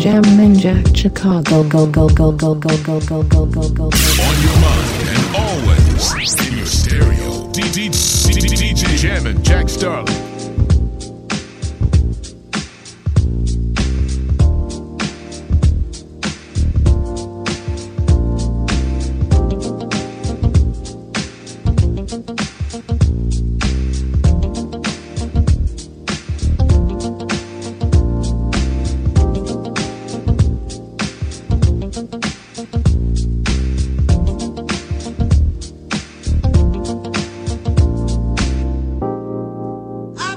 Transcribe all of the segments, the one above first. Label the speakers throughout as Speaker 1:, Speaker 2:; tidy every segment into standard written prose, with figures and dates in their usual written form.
Speaker 1: Jammin' Jack Chicago. Go go go go go go go go go go.
Speaker 2: On your mind and always in your stereo. DJ Jammin' Jack Starling.
Speaker 3: I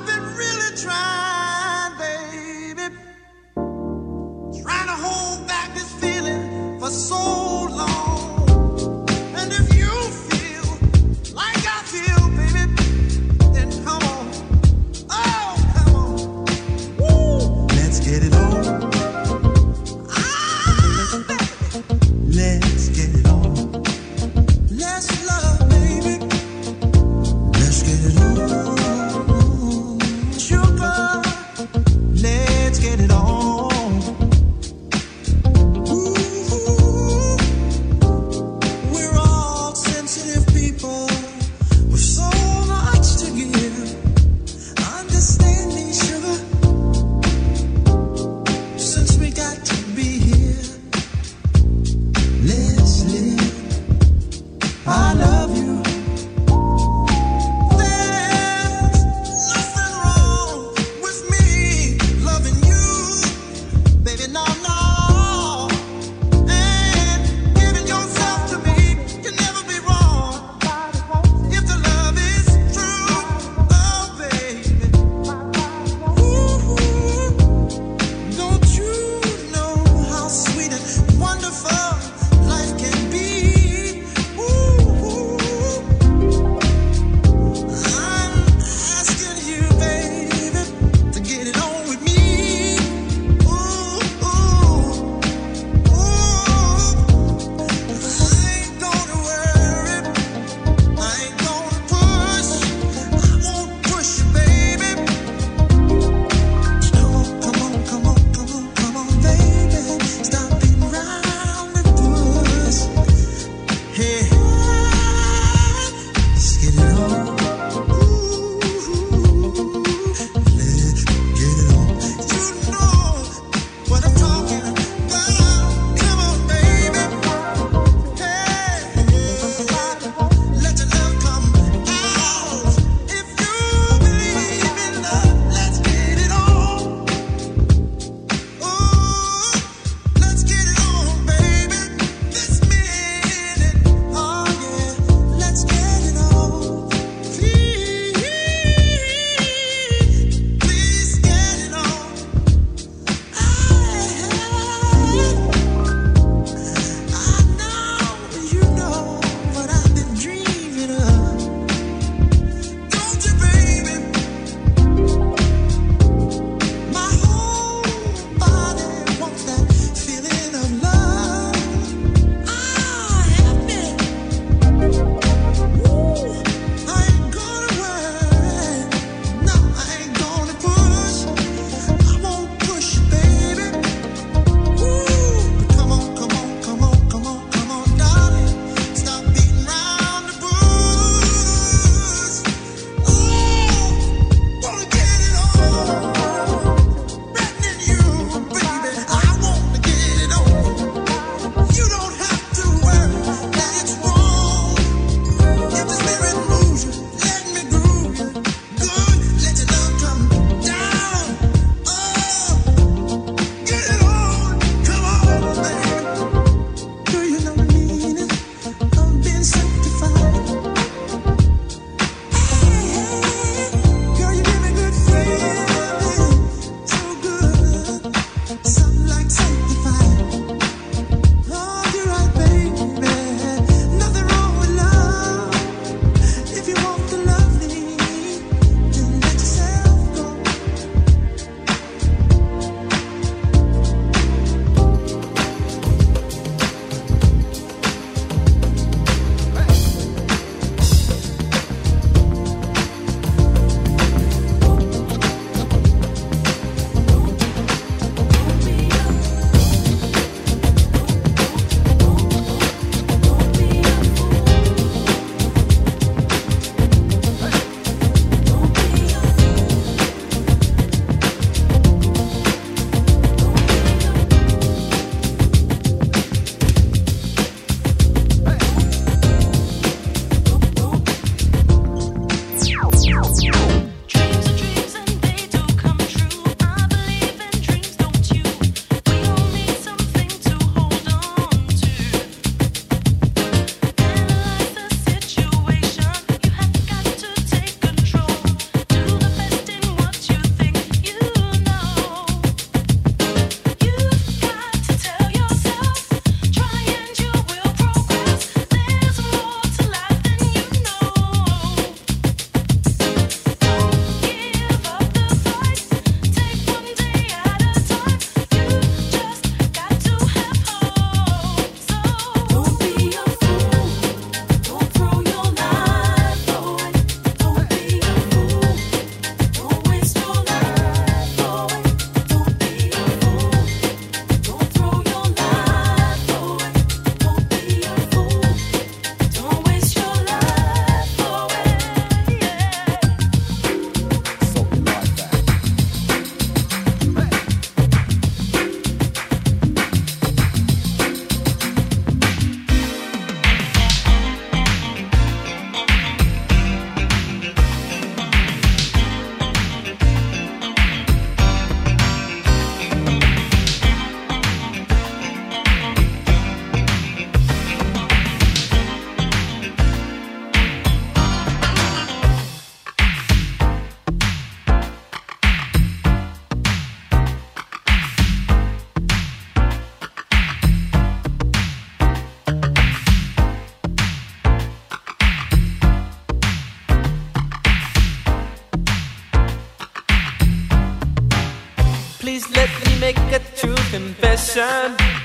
Speaker 3: Please let me make a true confession.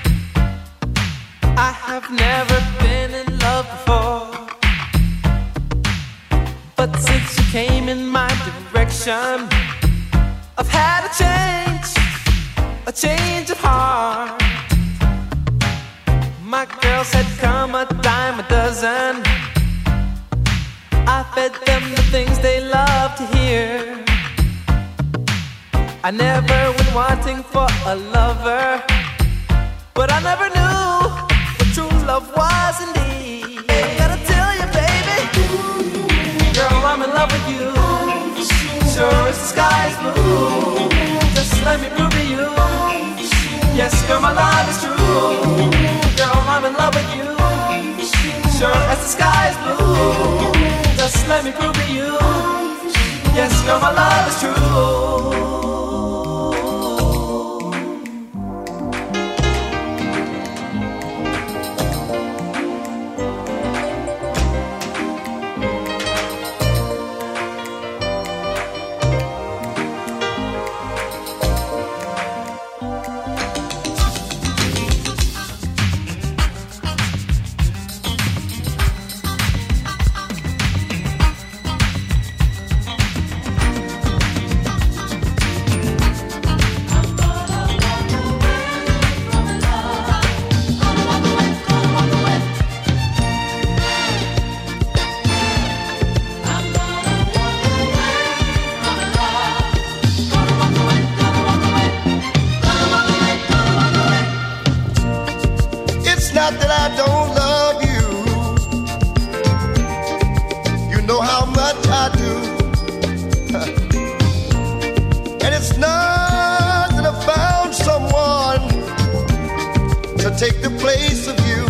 Speaker 3: I have never been in love before, but since you came in my direction, I've had a change of heart. My girls had come a dime a dozen. I fed them the things they love to hear. I never went wanting for a lover, but I never knew what true love was indeed. I gotta tell you, baby, girl, I'm in love with you. Sure as the sky's blue, just let me prove to you. Yes, girl, my love is true. Girl, I'm in love with you. Sure as the sky's blue, just let me prove to you. Yes, girl, my love is true.
Speaker 4: Not that I don't love you, you know how much I do. And it's not that I found someone to take the place of you.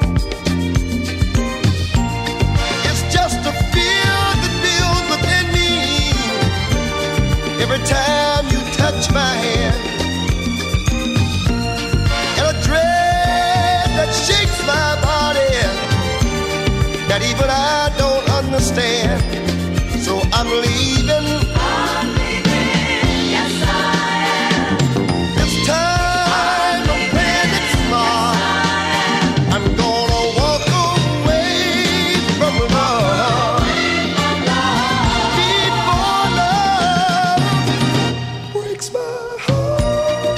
Speaker 4: It's just a fear that builds within me every time you touch my hand, and a dread that shakes my body that even I don't understand. So I'm leaving. I'm leaving. Yes, I am. It's time to plan it smart. Yes, I'm gonna walk away from love. Before love breaks my heart.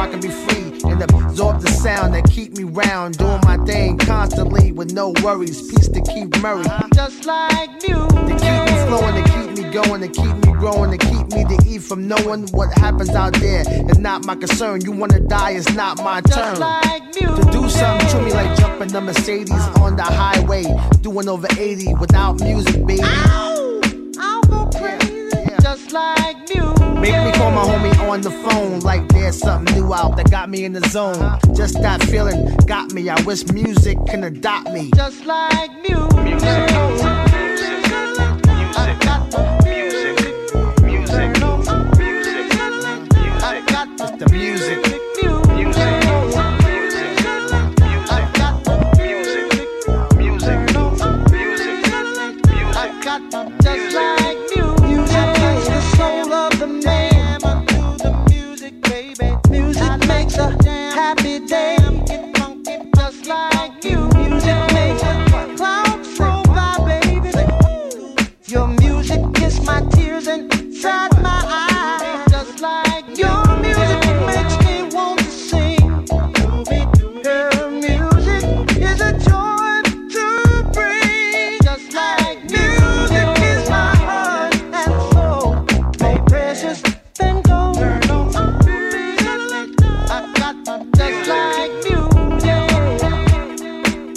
Speaker 5: I can be free and absorb the sound that keep me round, doing my thing constantly with no worries. Peace to Keith Murray.
Speaker 3: Just like music.
Speaker 5: To keep me flowing, to keep me going, to keep me growing, to keep me to eat from knowing what happens out there. It's not my concern. You wanna die, it's not my turn.
Speaker 3: Just like music.
Speaker 5: To do something to me like jumping the Mercedes on the highway, doing over 80 without music, baby.
Speaker 3: Ow! I'll go crazy.
Speaker 5: Yeah.
Speaker 3: Just like music.
Speaker 5: Make me call my homie on the phone like there's something new out that got me in the zone. Just that feeling got me. I wish music can adopt me.
Speaker 3: Just like music. Music.
Speaker 5: It's the music.
Speaker 3: Just like music makes the soul of the man unto the music, baby. Music makes a happy day. Just like you. Music makes a cloud flow by, baby. Your music kiss my tears inside my eyes. Just like your music makes me want to sing. Her music is a joy to bring. Just like music is my heart and soul, more precious than gold. I got just like music.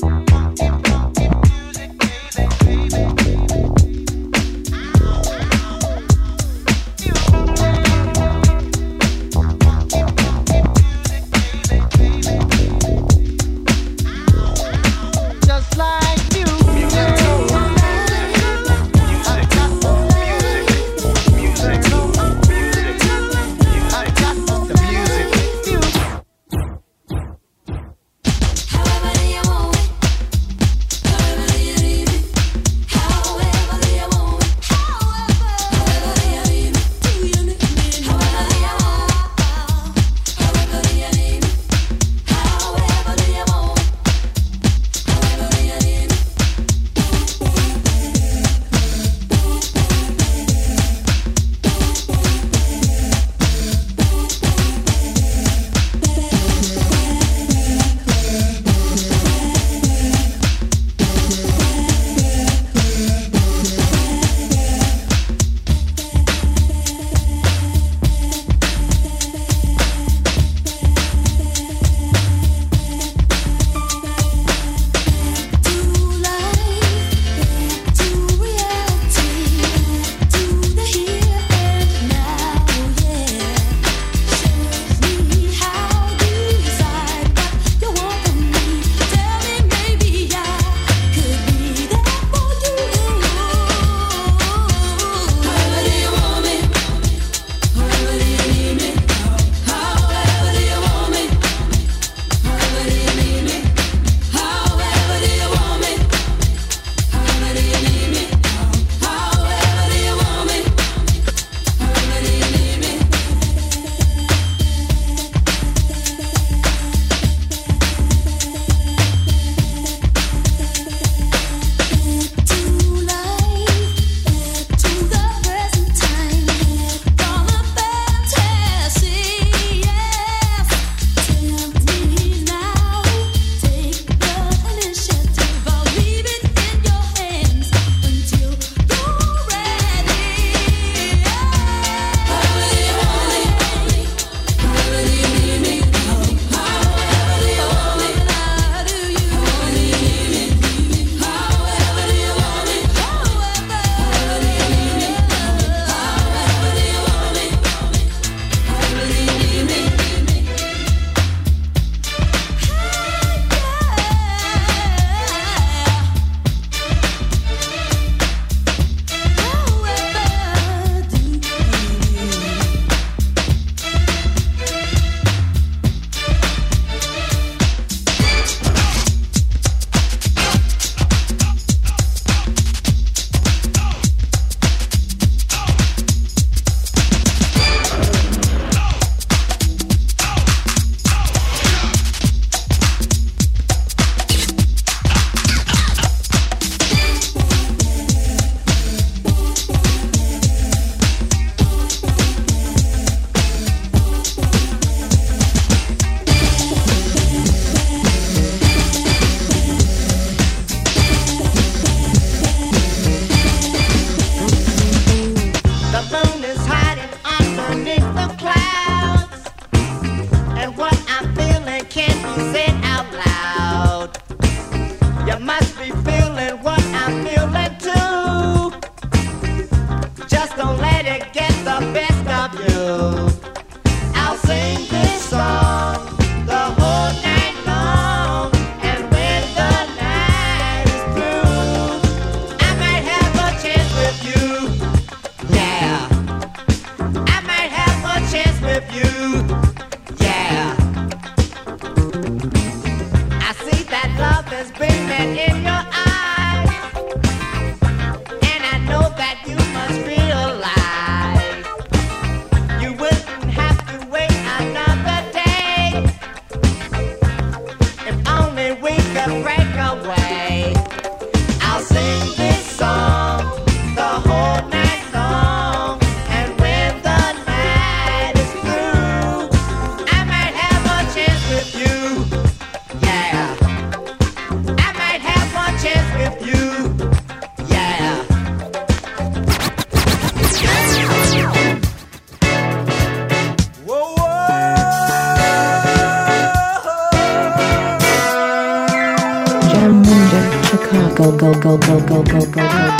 Speaker 1: go go go go go go go go.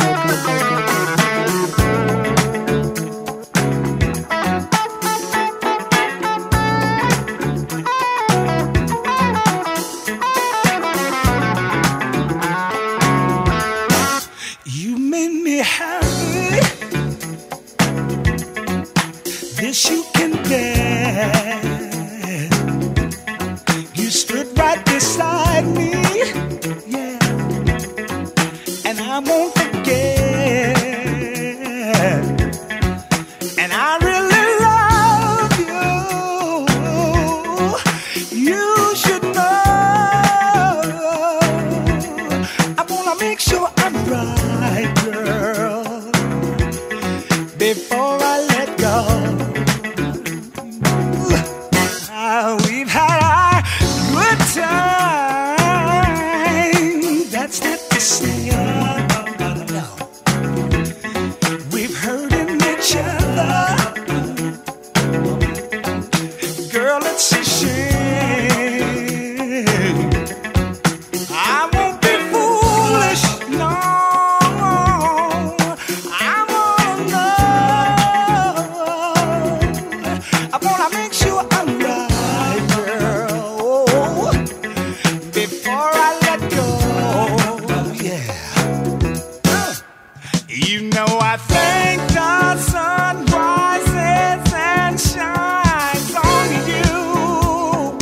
Speaker 6: You made me happy. This you can bear. You stood right beside me, yeah, and I won't forget. And I really love you. You should know. I wanna make sure I'm right, girl, before I let go. We've had our good time. That's not to say no. We've hurting each other. Girl, it's a shame. I won't be foolish, no. I wanna know. I wanna make sure I'm right, girl, before I let go. Yeah. You know I think the sun rises and shines on you.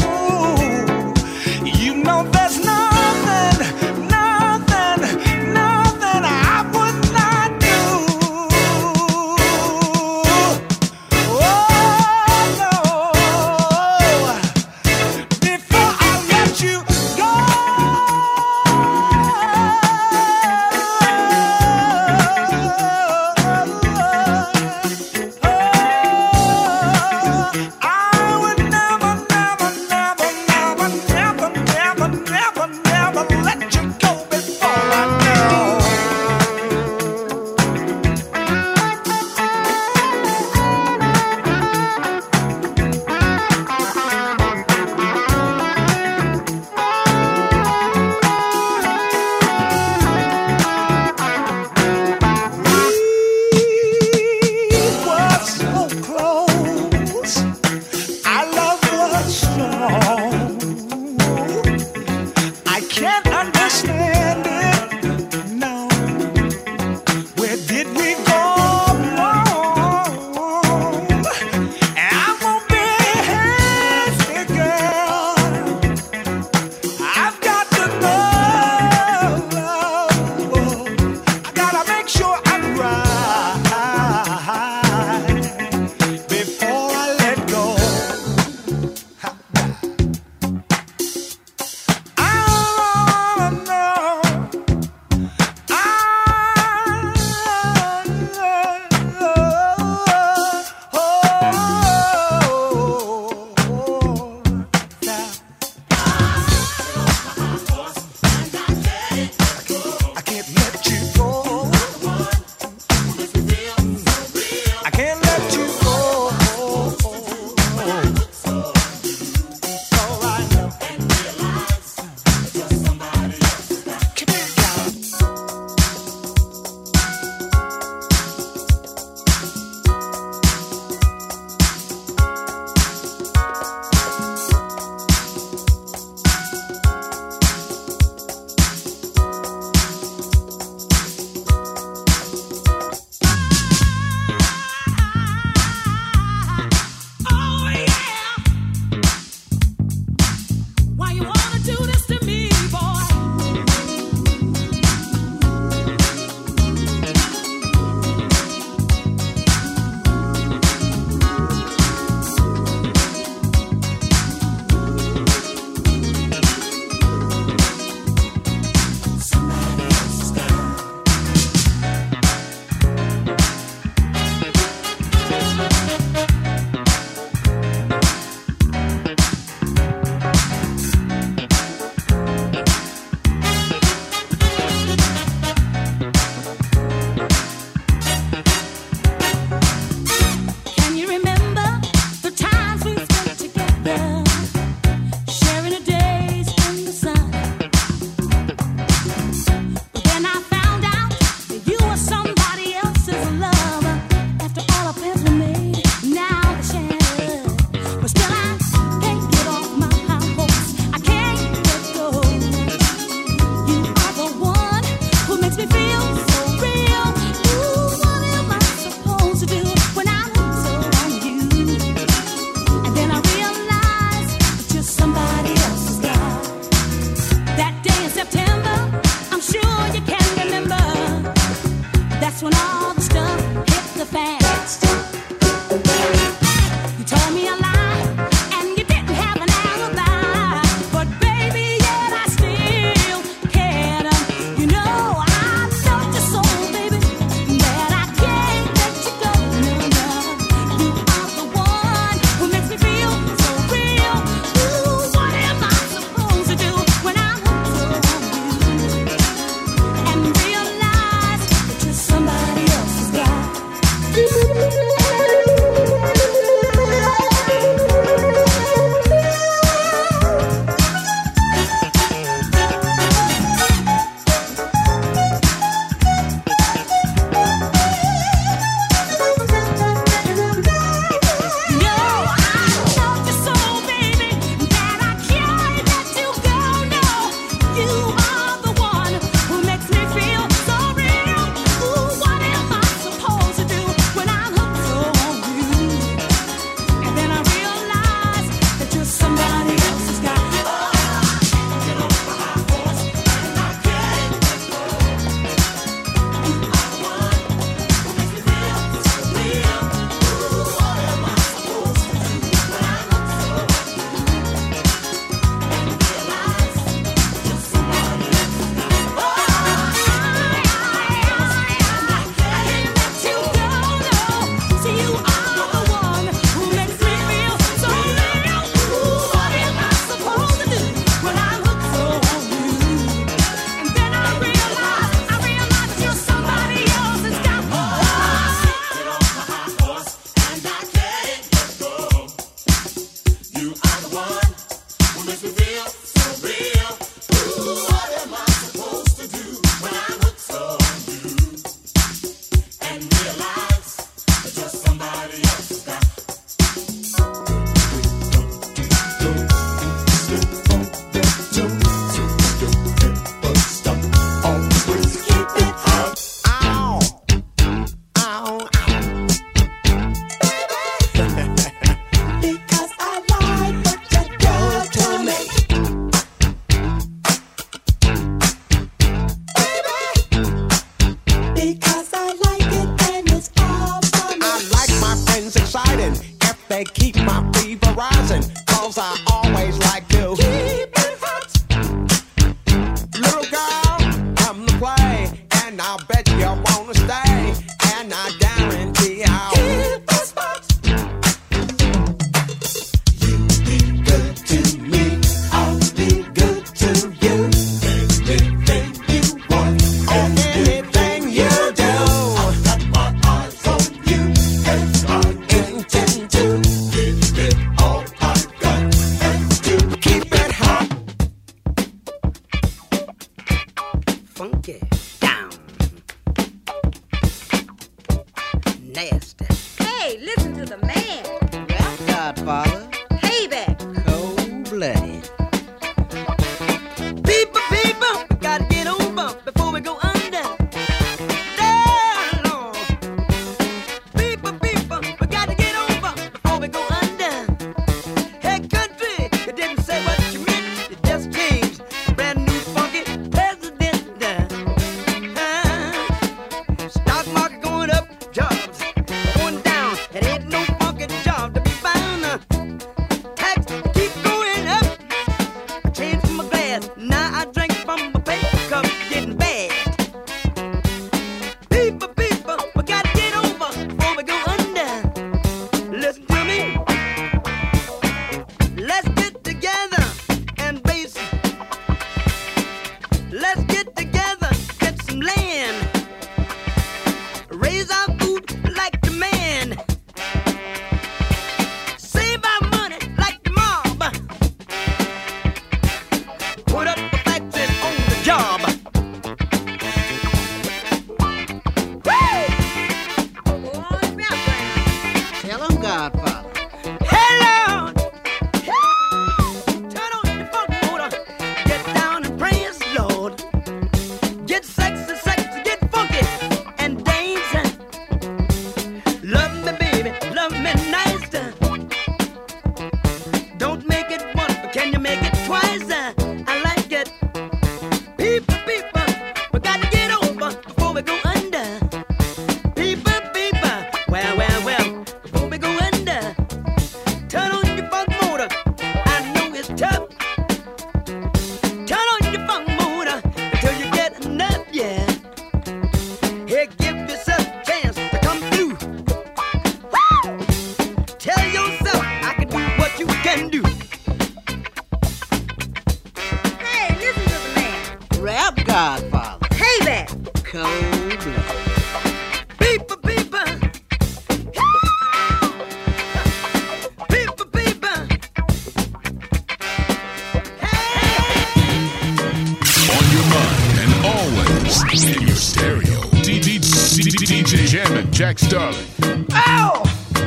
Speaker 2: Jack Starling.
Speaker 7: Ow!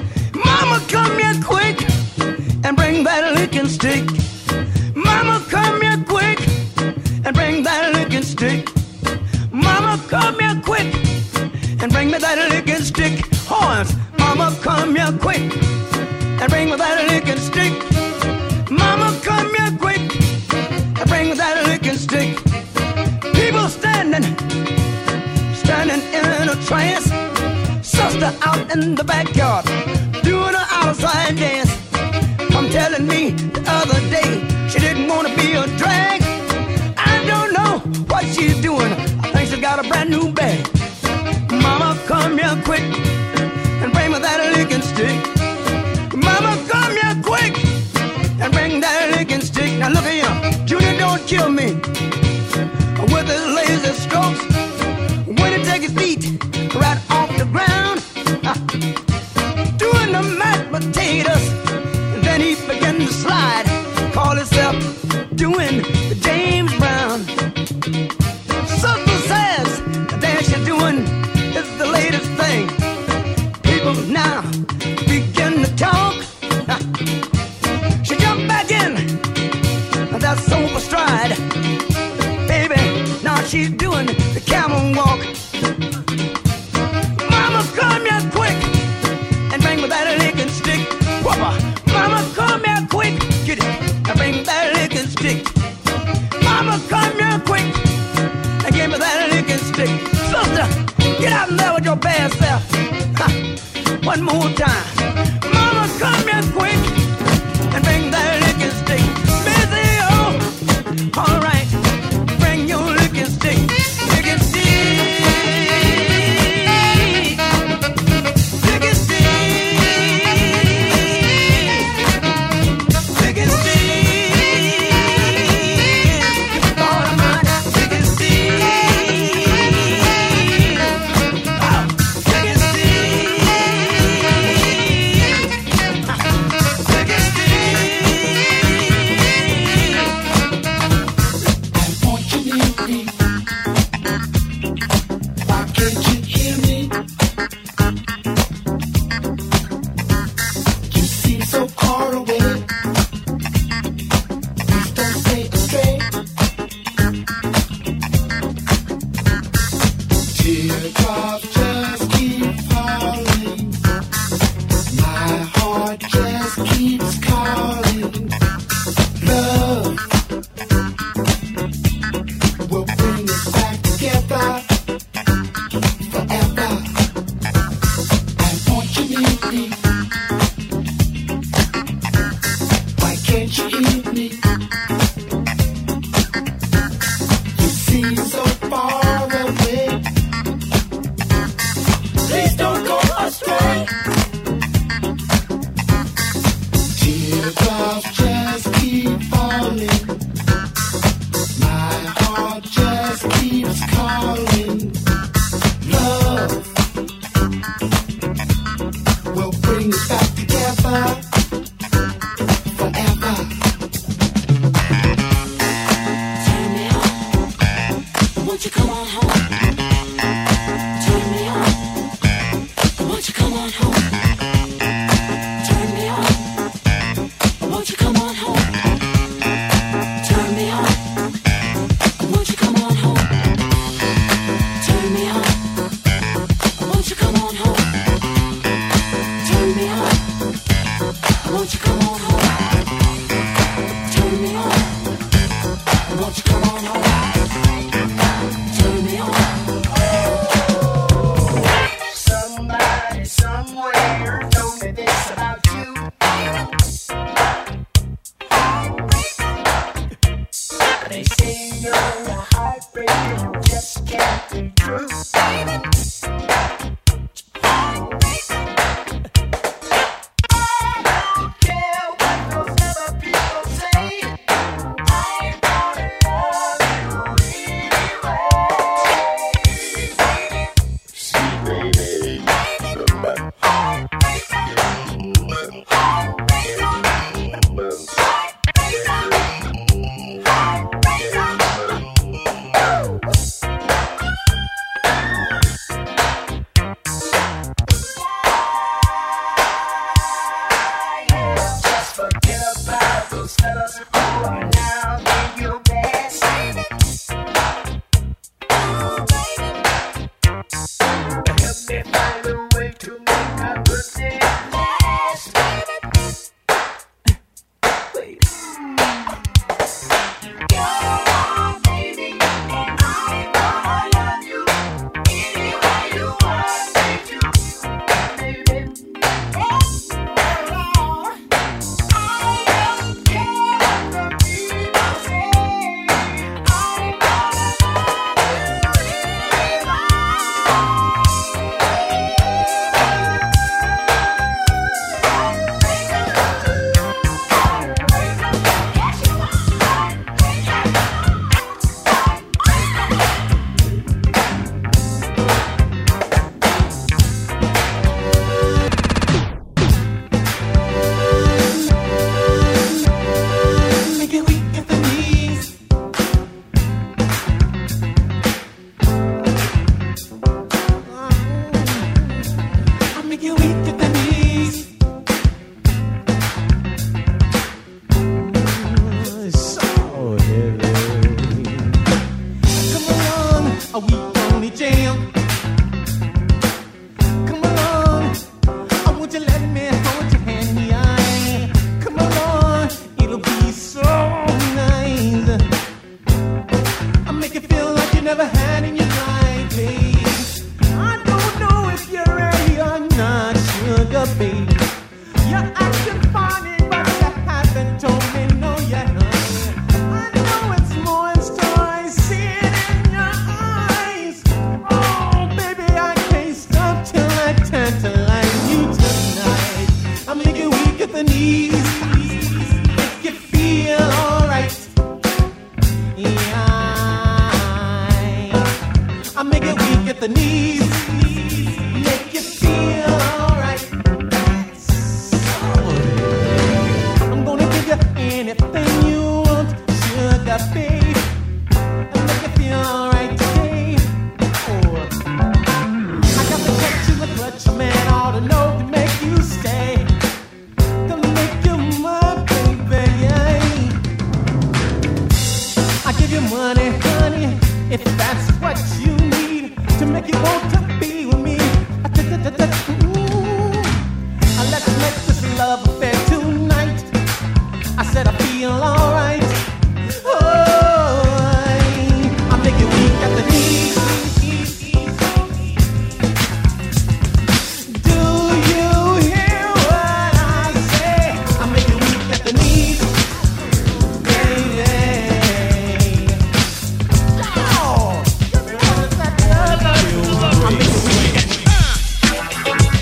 Speaker 7: Mama, come here quick and bring that licking stick. Mama, come here quick and bring that licking stick. Mama, come here quick and bring me that licking stick. Horns, mama, come here quick and bring me that licking stick. Mama, come here quick and bring me that licking stick. People standing in a trance. Sister out in the backyard doing an outside dance. I'm telling me the other day she didn't want to be a drag. I don't know what she's doing. I think she's got a brand new bag. Mama, come here quick and bring me that licking stick. Mama, come here quick and bring that licking stick. Now look at him, Junior don't kill me with his lazy strokes. When he take his feet right off the ground, doing the mashed potatoes, and then he began to slide. Call himself doing the James Brown. Sister says the dance you're doing is the latest thing. People now begin to talk. She jumped back in that sofa stride. Baby, now she's doing the camel walk. Mama, come here quick and bring me that licking stick. Whopper. Mama, come here quick, get it, and bring me that licking stick. Mama, come here quick and give me that licking stick. Sister, get out in there with your bad self. Ha. One more time. Mama, come here quick and bring that licking stick. Busy, oh, all right, bring your licking stick. Licking stick. Licking stick. Licking stick. All of mine. Licking stick. Oh, licking stick. Licking stick.
Speaker 6: Won't you leave me? Why can't you hear me? You seem so far away. Please don't stay astray. Teardrops just keep falling. My heart just keeps calling. Love will bring us back together forever. And won't you leave me? Why can't you hear me? You seem so far away. Please don't go astray. Teardrops just keep falling. My heart just keeps calling. Love will bring us back together forever.
Speaker 8: Turn me on, won't you come on home? Turn me on, won't you come on home? Turn me on, won't you come on home? Turn me on, won't you come on home? Turn me on, won't you come on home? Turn me on, won't you come on home? Turn me on, won't you come on home? Turn me on.
Speaker 6: Somebody somewhere told me this about you. They say you're a heartbreaker, you just can't be true. Care what those other people say. I'm gonna love you anyway. See, baby,
Speaker 3: the knees make you feel alright. I'm gonna give you anything you want, sugar babe, and make you feel alright today. Oh, I got the touch of the clutch, man, ought to know to make you stay. Gonna make you my baby, yeah. I give you money, honey, if that's what you need to make you want to be with me. Let's make this love affair tonight. I said I feel alright. Oh, I make you weak at the knees. Do you hear what I say? I make you weak at the knees, baby. Oh, give me all of that love. I make you weak.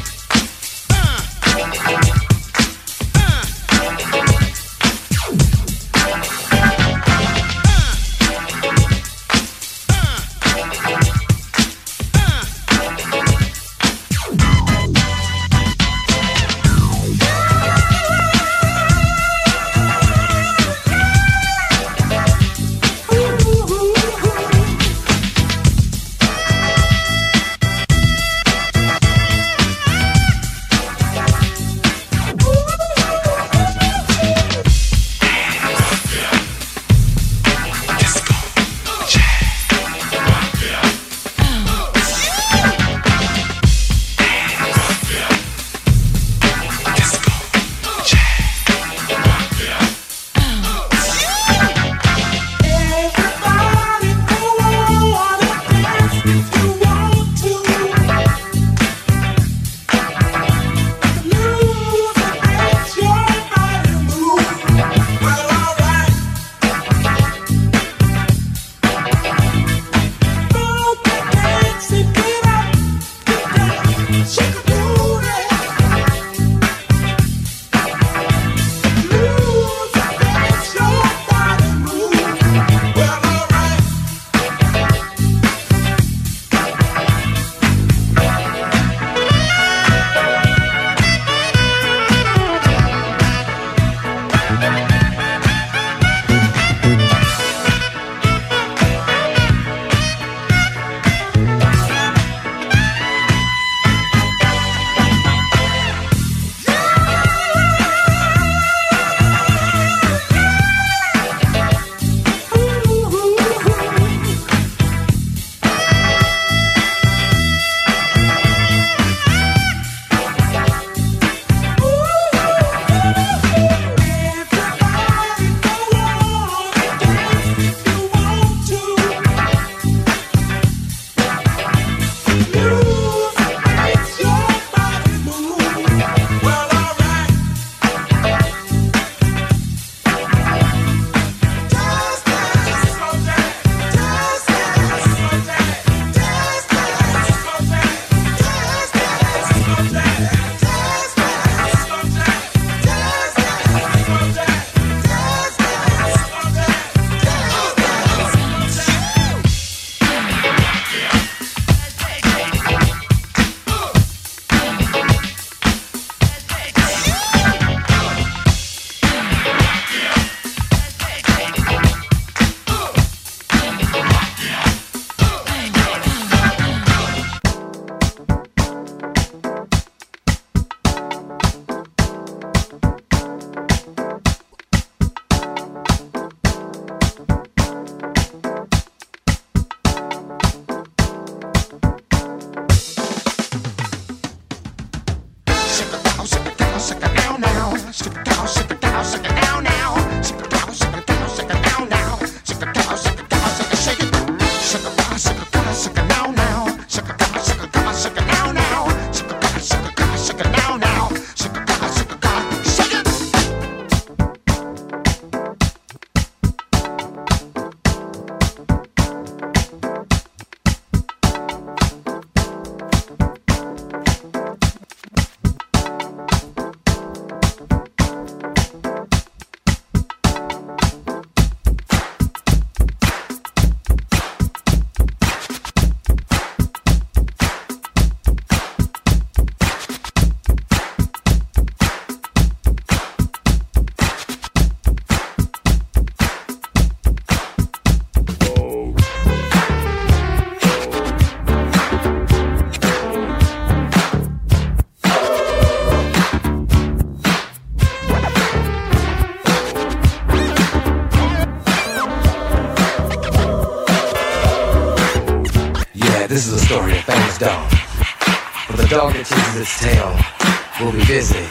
Speaker 9: this is a story of famous dog. For the dog that chases its tail will be busy.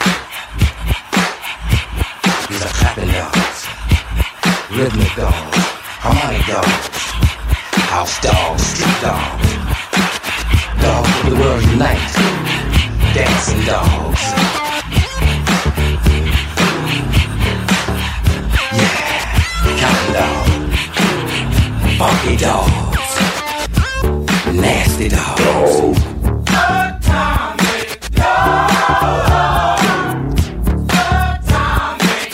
Speaker 9: These are clapping dogs, rhythmic dogs, harmonic dogs, house dogs, street dogs, dogs of the world unite, dancing dogs. Counting dogs, funky dogs, nasty dogs. Atomic dogs, atomic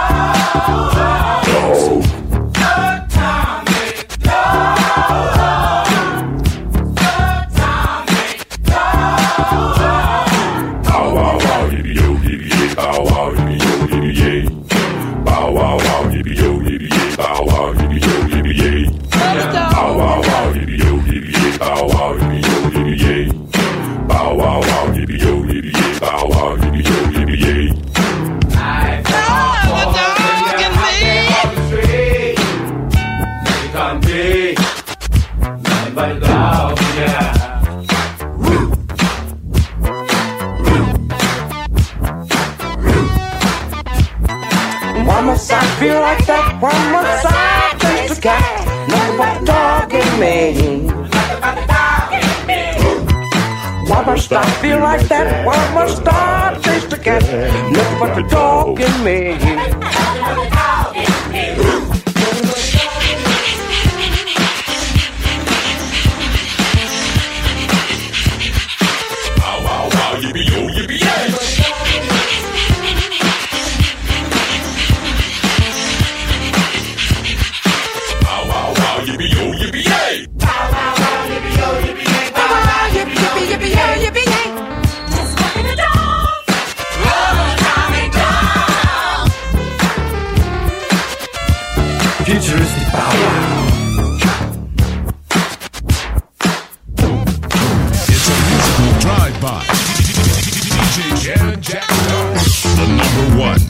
Speaker 9: dogs, atomic dogs, atomic dogs. Bow wow wow, yippee yo, yippee yay, bow wow, yippee yo, yippee yay. Bow wow wow, yippee yo, yippee yay, bow wow, yippee yo, yippee yay. Bow wow wow, yippee yo, yippee yay, bow wow, yippee yo, yippee yay. Bow wow wow, yippee yo, yippee yay, bow wow, yippee yo, yippee yay. I found the dog in me. Come be, nothing but love, yeah. Why must I feel like that? Why must I taste the cat? Nothing but the dog in me. Why must I feel like that? Why must I taste the cat? Nothing but the dog in me. Wow, wow, wow, yippee yo, yippee yay. Yippee yo, yippee yay! Bow wow wow, yippee yo, yippee yay! Bow wow, yippee yippee yippee yo, yippee yay! Just walking the dog, atomic dog. Futuristic bow wow.
Speaker 2: It's a musical drive-by. DJ Jam and Jack Star, the number one.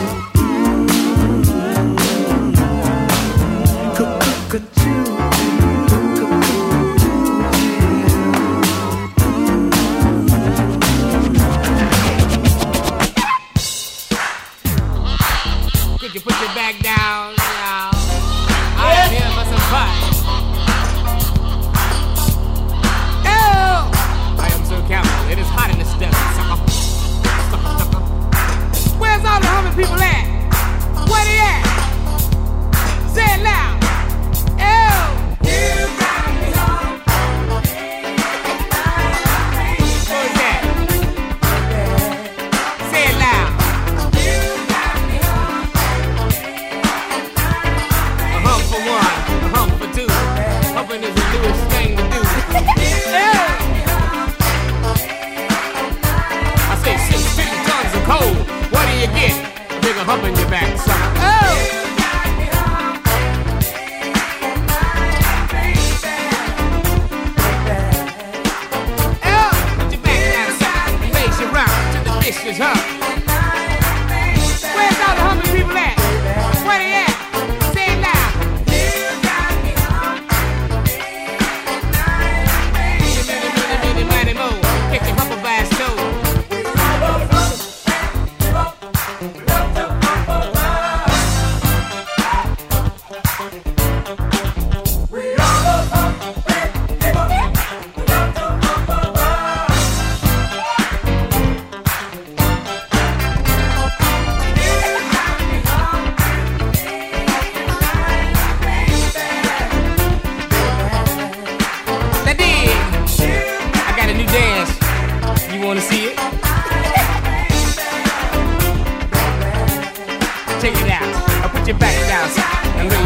Speaker 3: Could you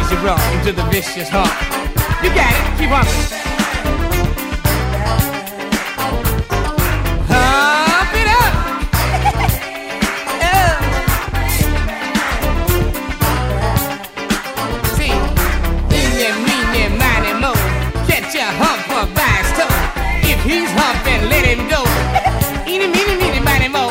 Speaker 10: lazy rump into the vicious hump. You got it, keep humping. Hump it up. See, meeny, miny, mo. Catch a hump by his toe. If he's humping, let him go. Eeny, meeny, miny, mo.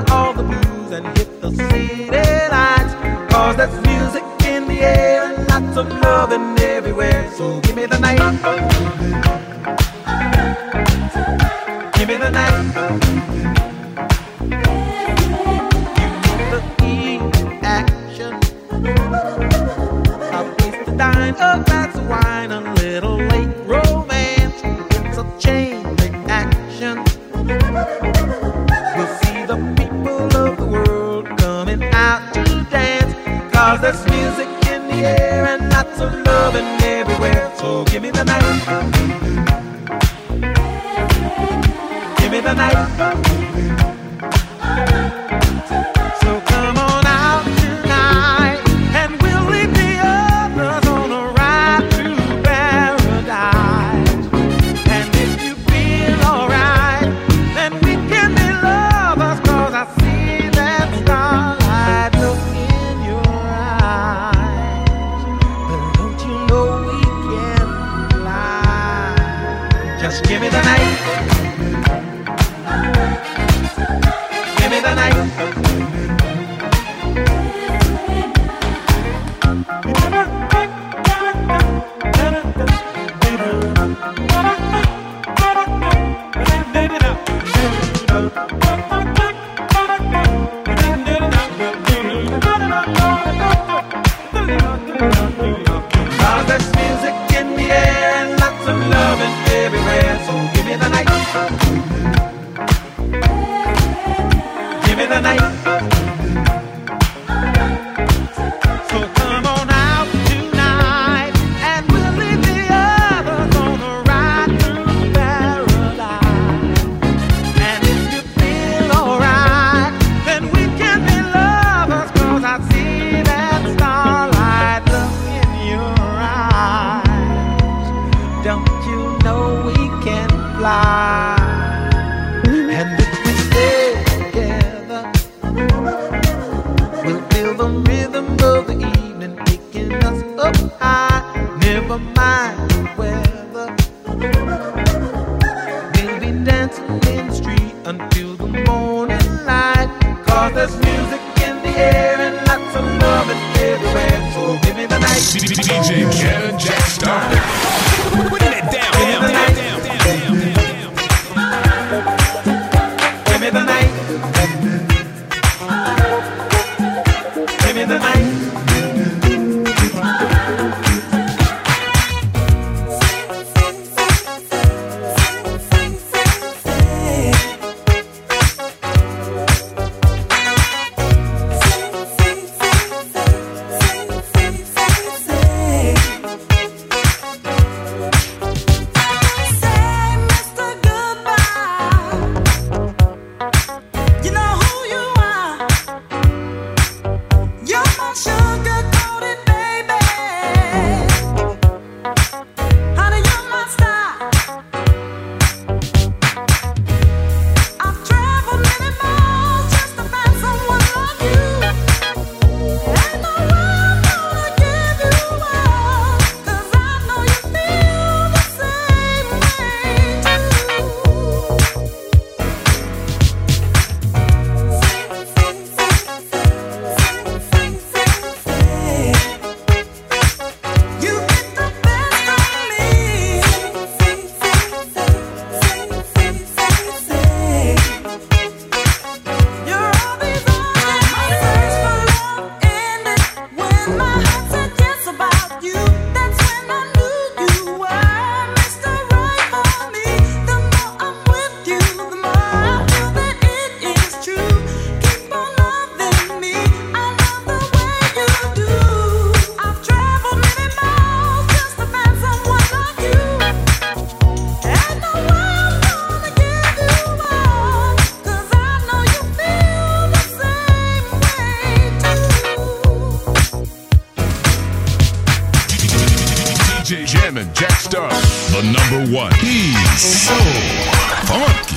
Speaker 3: forgot all the blues and hit the city lights. Cause there's music in the air and lots of loving everywhere. So give me the night. Give me the night. The heat, action. A place to dine, a glass of wine, a little late romance. It's a chain reaction. We'll see the people of the world coming out to dance. Cause there's music in the air and lots of loving everywhere. So give me the night. Give me the night. So come on out tonight and we'll leave the others on a ride to paradise. And if you feel alright, then we can be lovers. Cause I see that starlight look in your eyes. But don't you know we can fly? Just give me the night. Give me the night. Cause there's music in the air and lots of loving everywhere. So give me the night. Give me the night. So come on out tonight and we'll leave the others on a ride through paradise. And if you feel alright, then we can be lovers. Cause I see that starlight look in your eyes. Don't you know we can fly? And if we stay together, we'll feel the rhythm of the evening taking us up high. Never mind the weather. We'll be dancing in the street until the morning light. Cause there's music in the air and lots of loving everywhere. So give me the night.
Speaker 2: DJ Cannon Jack Star.
Speaker 3: Give me the night. Give me the night. Give me the night.
Speaker 2: DJ Jammin' Jack Star, the #1. He's so funky.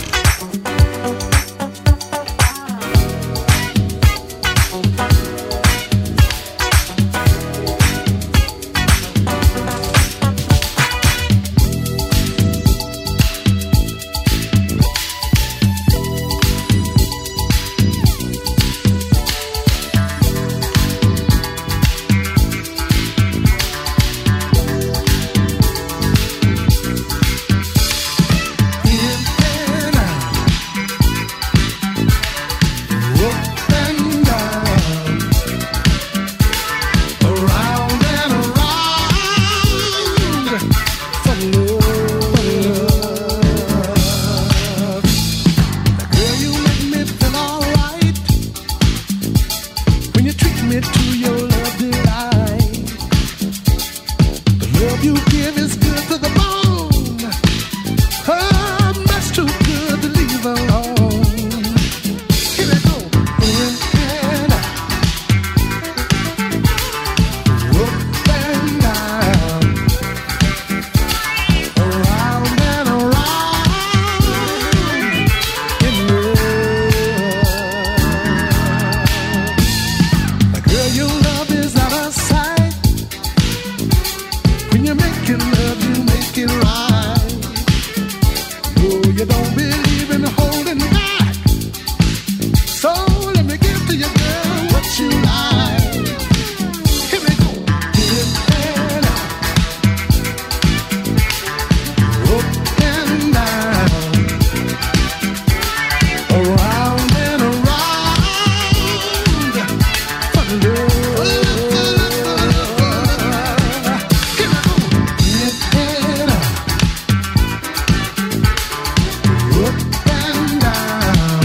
Speaker 4: you, girl, what you like. Here we go. Dip and up and down, around and around. For the love. Here we go. Dip and up and down,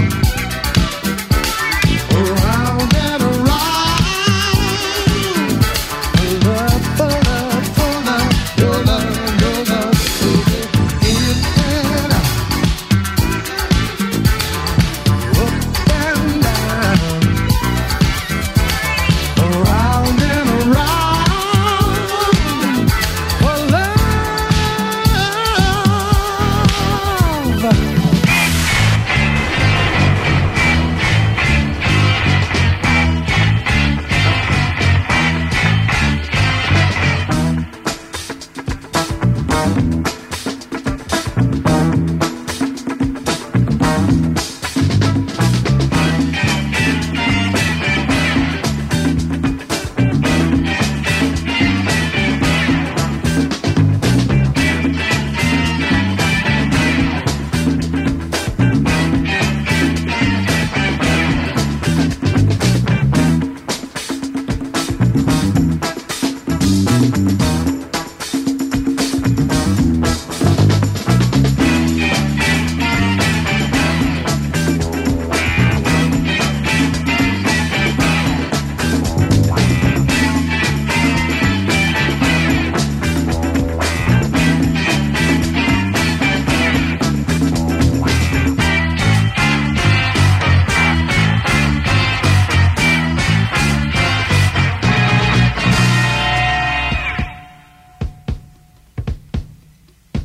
Speaker 4: around and around. Love for love, for love, your love, your love. In and out, up and down, around and around. For love.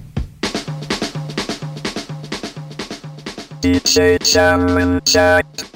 Speaker 11: DJ Jam and Jack.